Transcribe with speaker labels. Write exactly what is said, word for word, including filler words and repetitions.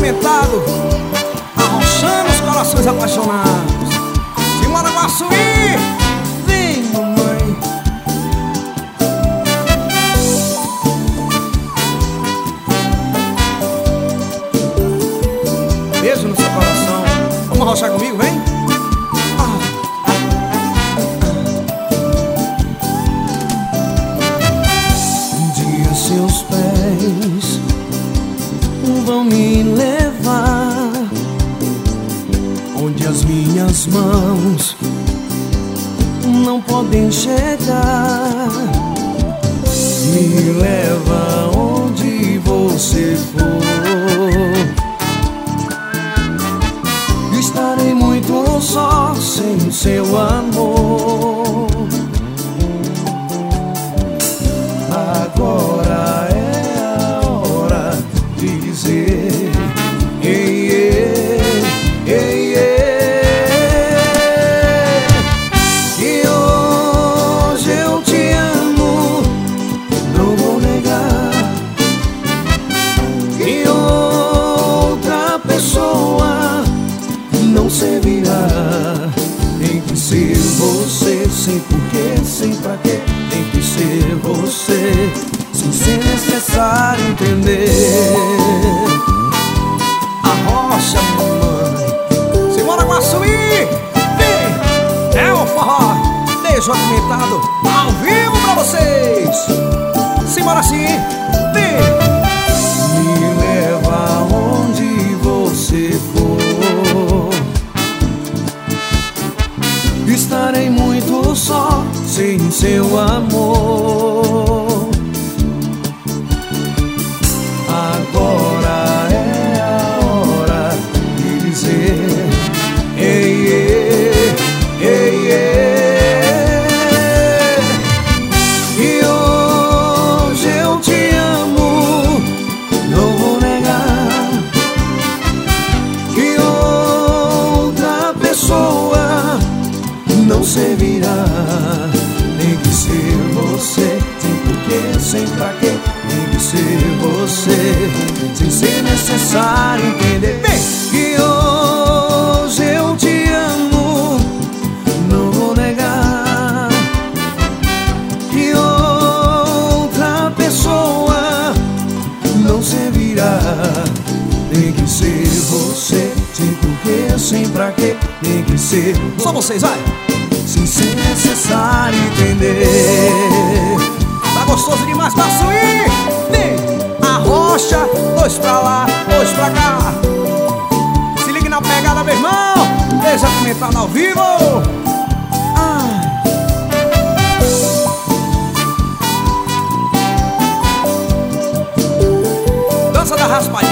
Speaker 1: Desapimentado, arrochando os corações apaixonados. Simara Guaçuí, vem mamãe. Beijo no seu coração. Vamos arrochar comigo, vem?
Speaker 2: Seus pés vão me levar onde as minhas mãos não podem chegar. Me leva onde você for. Estarei muito só sem seu amor. Agora é a hora de dizer ei, ei, ei, ei, que hoje eu te amo, não vou negar. Que outra pessoa não servirá. Tem que ser você, sem porquê, sem pra quê. Tem que ser você, sem ser necessário entender.
Speaker 1: Arrocha, mamãe. Simara Guaçuí, vem! É o forró Desapimentado, ao vivo pra vocês. Simbora sim, vem!
Speaker 2: Me leva onde você for. Estarei muito só sem seu amor. Agora é a hora de dizer ei, ei, ei, ei, que hoje eu te amo, não vou negar. Que outra pessoa não servirá. Tem que ser você, sem porquê, sem pra quê. Tem que ser você, sem ser necessário entender. Vem! Que hoje eu te amo, não vou negar. Que outra pessoa não servirá. Tem que ser você, sem porquê, sem pra quê. Tem que ser
Speaker 1: Só vocês, vai!
Speaker 2: sem ser necessário entender.
Speaker 1: Tá gostoso demais, Guaçuí! Vem! Arrocha, dois pra lá, dois pra cá. Se ligue na pegada, meu irmão. Desapimentado ao vivo. Ai. Dança da raspadinha.